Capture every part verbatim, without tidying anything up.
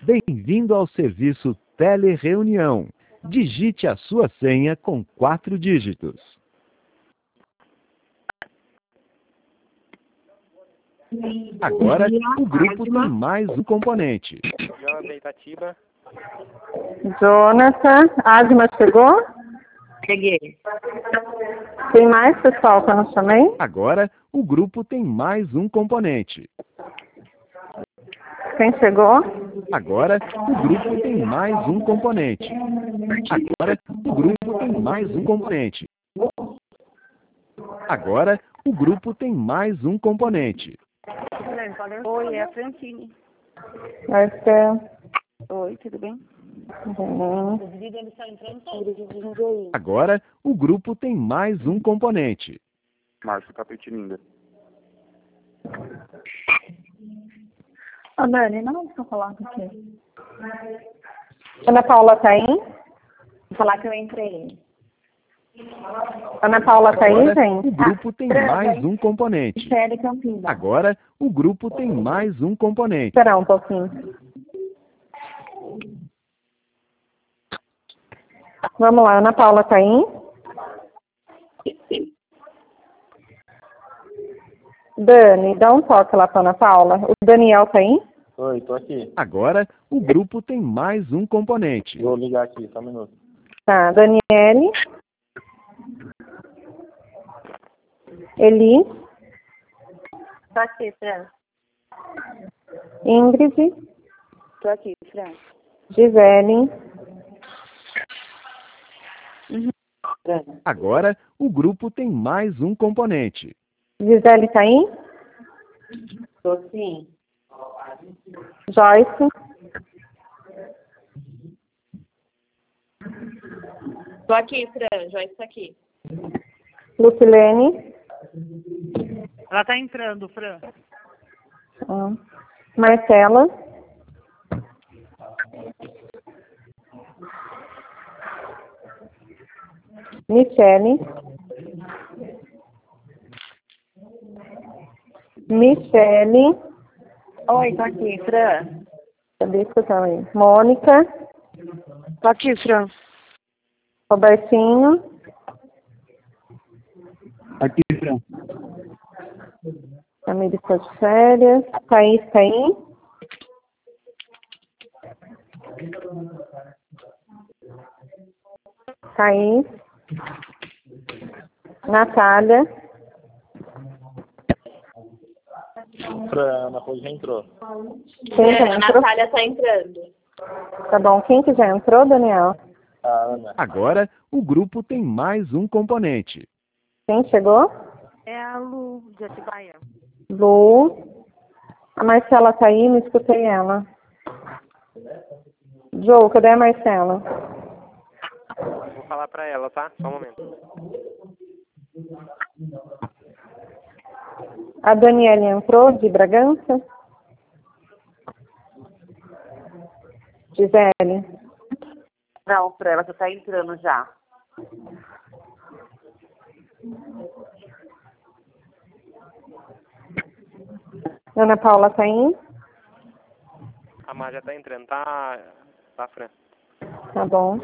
Bem-vindo ao serviço Telereunião. Digite a sua senha com quatro dígitos. Agora, o grupo tem mais um componente. Jonathan, Adma chegou? Cheguei. Tem mais pessoal que eu não chamei? Agora, o grupo tem mais um componente. Quem chegou? Agora, o grupo tem mais um componente. Agora, o grupo tem mais um componente. Agora, o grupo tem mais um componente. Oi, é a Francine. Vai ser... Oi, tudo bem? Uhum. Agora, o grupo tem mais um componente. Márcio Capetininda. Ô, Dani, não deixa eu falar com você. Ana Paula tá aí? Vou falar que eu entrei. Ana Paula tá aí, Agora, gente? o grupo tem mais um componente. Sério, Campinas. Agora, o grupo tem mais um componente. Espera um pouquinho. Vamos lá, Ana Paula tá aí? Dani, dá um toque lá pra Ana Paula. O Daniel tá aí? Oi, tô aqui. Agora, o grupo tem mais um componente. Vou ligar aqui, só um minuto. Tá, Daniele. Eli. Tô aqui, Fran. Ingrid. Tô aqui, Fran. Gisele. Uhum. Agora, o grupo tem mais um componente. Gisele tá aí? Tô sim. Joyce. Tô aqui, Fran. Joyce tá aqui. Lucilene. Ela tá entrando, Fran. Hum. Marcela. Michele. Michele. Oi, tô aqui, Fran. Cadê isso aí? Mônica. Tô aqui, Fran. Robertinho. Aqui, Fran. Camila está de férias. Thaís tá aí? Thaís. Natália. Fran, Ana Paula já entrou. Quem já É, a entrou? Natália tá entrando. Tá bom. Quem que já entrou, Daniel? A Ana. Agora, o grupo tem mais um componente. Quem chegou? É a Lu de Atibaia. Lu. A Marcela tá aí, não escutei ela. Joe, cadê a Marcela? Vou falar pra ela, tá? Só um momento. A Daniela entrou de Bragança? Gisele. Não, Fran, ela já tá entrando já. Ana Paula tá aí? A Mar já tá entrando, tá? Tá, Fran? Tá bom.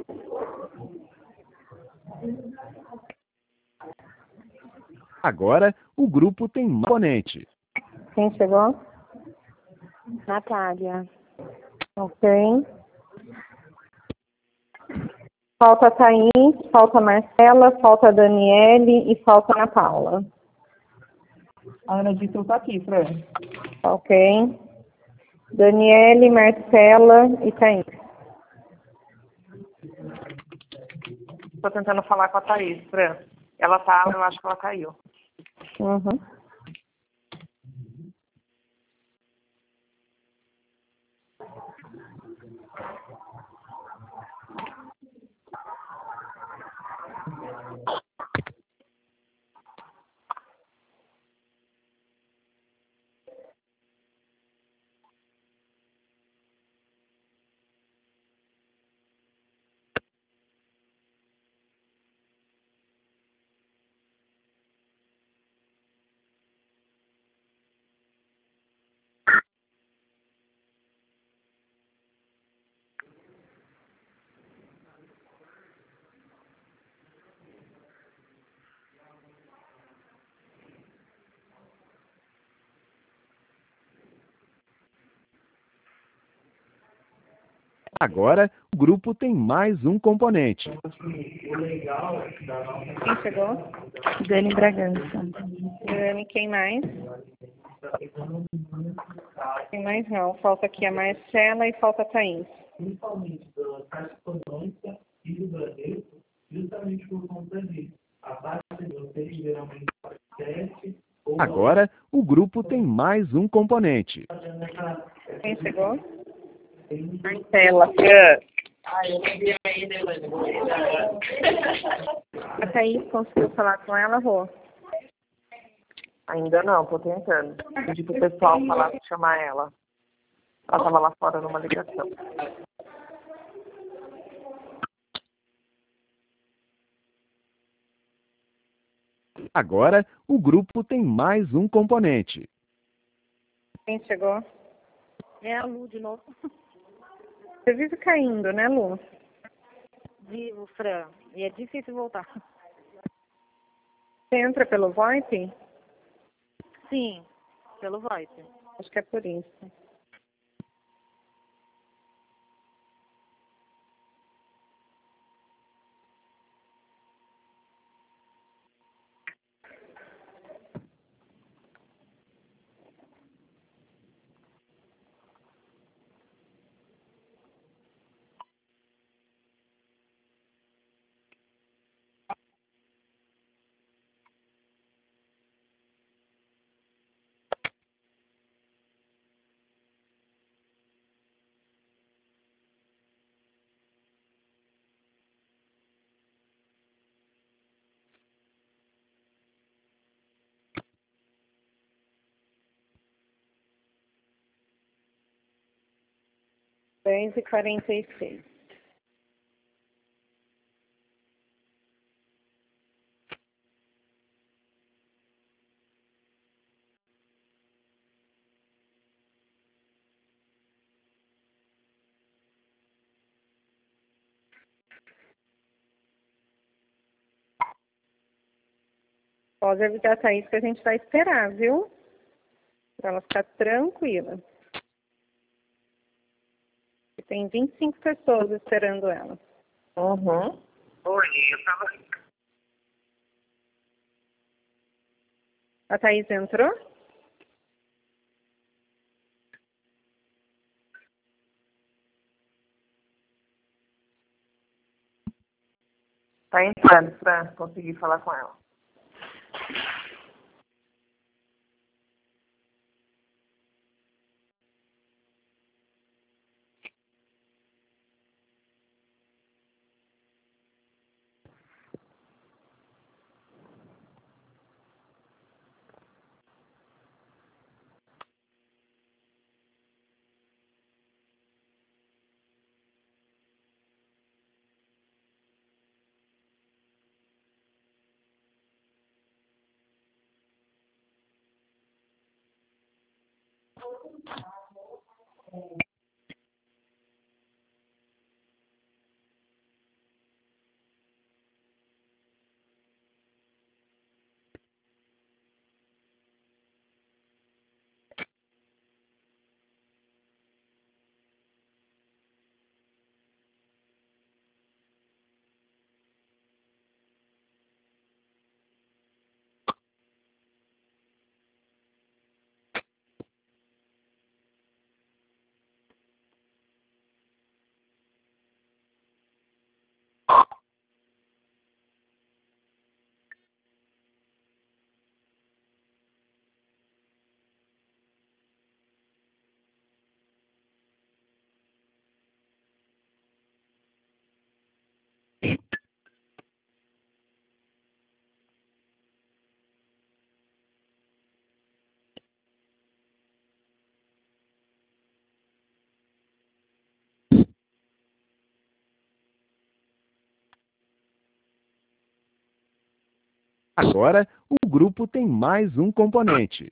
Agora, o grupo tem mais componente. Quem chegou? Natália. Ok. Falta Thaís, falta Marcela, falta Daniele e falta Ana Paula. A Ana disse que tá aqui, Fran. Ok. Daniele, Marcela e Thaís. Tô tentando falar com a Thaís, Fran. Ela tá, eu acho que ela caiu. Uhum. Agora, o grupo tem mais um componente. Quem chegou? Dani Bragança. Dani, quem mais? Quem mais não? Falta aqui a Marcela e falta a Thaís. Principalmente pela Caixa Econômica e do Bradesco, justamente por conta disso. A taxa de vocês geralmente é sete ou... Agora, o grupo tem mais um componente. Quem chegou? Marcela. A Thaís conseguiu falar com ela, Rô? Ainda não, tô tentando. Pedi pro pessoal falar, chamar ela. Ela tava lá fora numa ligação. Agora, o grupo tem mais um componente. Quem chegou? É a Lu de novo. Você vive caindo, né, Lu? Vivo, Fran. E é difícil voltar. Você entra pelo VoIP? Sim, pelo VoIP. Acho que é por isso. dez e quarenta e seis. Pode avisar a Thaís que a gente vai esperar, viu? Para ela ficar tranquila. Tem vinte e cinco pessoas esperando ela. Uhum. Oi, eu tava... A Thaís entrou? Tá entrando, Fran. Consegui falar com ela. Agora, o grupo tem mais um componente.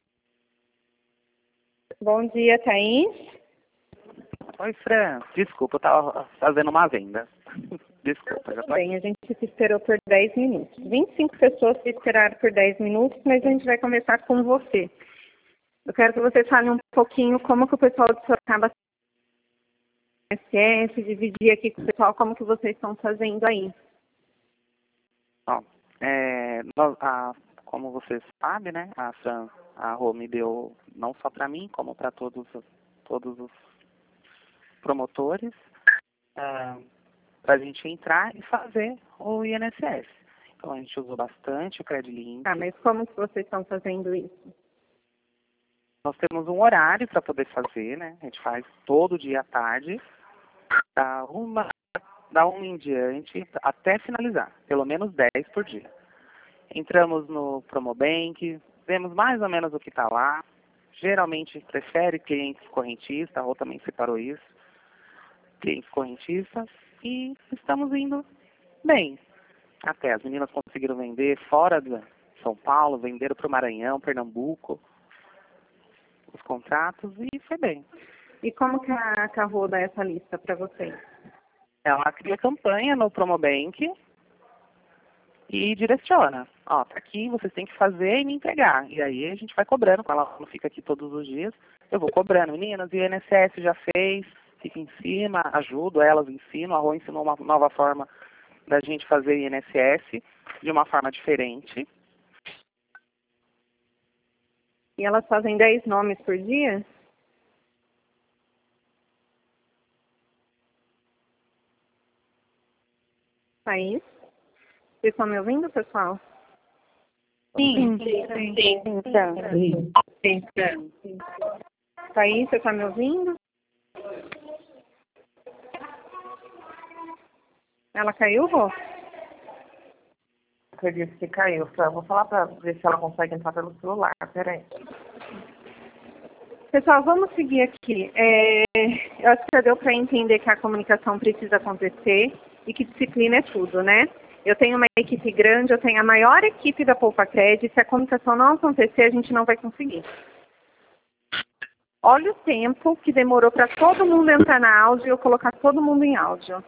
Bom dia, Thaís. Oi, Fran. Desculpa, eu tava fazendo uma venda. Desculpa, já tô aqui. Bem, a gente se esperou por dez minutos. vinte e cinco pessoas se esperaram por dez minutos, mas a gente vai começar com você. Eu quero que você fale um pouquinho como que o pessoal de Sorocaba S S, dividir aqui com o pessoal como que vocês estão fazendo aí. Bom, é, nós- a, como vocês sabem, né, a Fran, a Rô me deu, não só para mim, como para todos, todos os promotores, para a gente entrar e fazer o I N S S. Então, a gente usou bastante o CredLink. Tá, mas como que vocês estão fazendo isso? Nós temos um horário para poder fazer, né? A gente faz todo dia à tarde, da uma, da uma em diante, até finalizar, pelo menos dez por dia. Entramos no Promobank, vemos mais ou menos o que está lá. Geralmente prefere clientes correntistas, ou também separou isso, clientes correntistas, e estamos indo bem. Até as meninas conseguiram vender fora de São Paulo, venderam para o Maranhão, Pernambuco, os contratos, e foi bem. E como que a Carro dá essa lista para vocês? Ela cria campanha no Promobank e direciona. Ó, tá aqui, vocês têm que fazer e me entregar. E aí a gente vai cobrando, quando ela não fica aqui todos os dias, eu vou cobrando. Meninas, o I N S S já fez, fica em cima, ajudo elas, ensino. A Rô ensinou uma nova forma da gente fazer I N S S, de uma forma diferente. E elas fazem dez nomes por dia? Thaís? Vocês estão me ouvindo, pessoal? Sim, sim, sim. sim. Então. sim. sim. Thaís, você está me ouvindo? Ela caiu, Rô? Acredito que caiu. Fran, vou falar para ver se ela consegue entrar pelo celular. Peraí. Pessoal, vamos seguir aqui. É, eu acho que já deu para entender que a comunicação precisa acontecer e que disciplina é tudo, né? Eu tenho uma equipe grande, eu tenho a maior equipe da Poupacred, se a comunicação não acontecer, a gente não vai conseguir. Olha o tempo que demorou para todo mundo entrar na áudio e eu colocar todo mundo em áudio.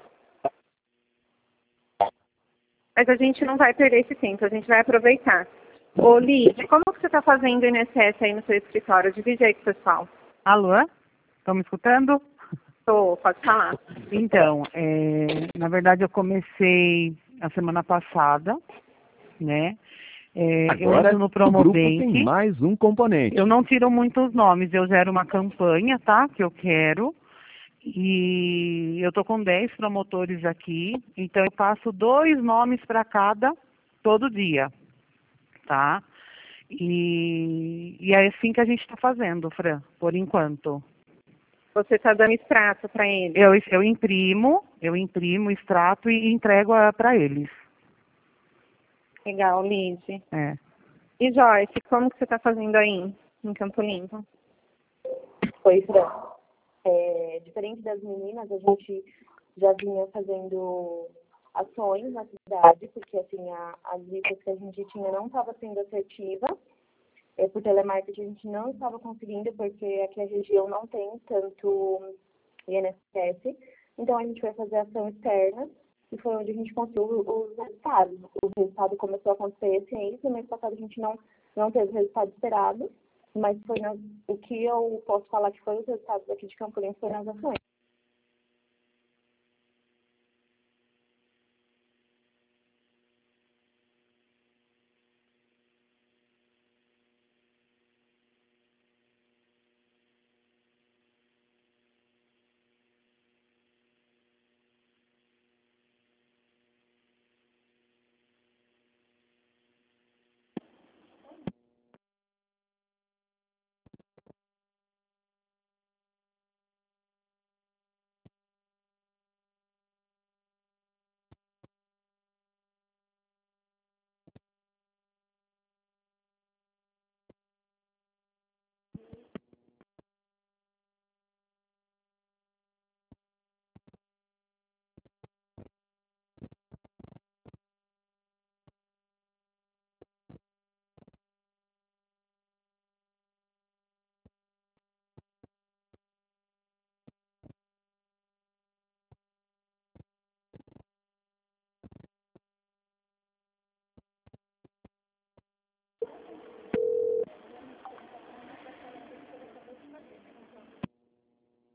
Mas a gente não vai perder esse tempo, a gente vai aproveitar. Ô, Lid, como que você está fazendo o I N S S aí no seu escritório? Divide aí com o pessoal. Alô? Estão me escutando? Tô, pode falar. Então, é, na verdade eu comecei a semana passada, né? É, eu Agora, entro no o grupo tem Promobank. mais um componente. Eu não tiro muitos nomes, eu gero uma campanha, tá? Que eu quero. E eu tô com dez promotores aqui, então eu passo dois nomes para cada todo dia, tá? E, e é assim que a gente está fazendo, Fran, por enquanto. Você está dando extrato para eles? Eu, eu imprimo, eu imprimo, extrato e entrego para eles. Legal, Lid. É. E Joyce, como que você está fazendo aí em Campo Limpo? Oi, Fran. É, diferente das meninas, a gente já vinha fazendo ações na cidade, porque assim, a, as listas que a gente tinha não estava sendo assertiva. É, por telemarketing a gente não estava conseguindo, porque aqui a região não tem tanto I N S S. Então a gente foi fazer ação externa e foi onde a gente conseguiu os resultados. O resultado começou a acontecer esse mês, no mês passado a gente não, não teve o resultado esperado. Mas foi nas, o que eu posso falar que foi os resultados aqui de Campo Limpo foi nas ações.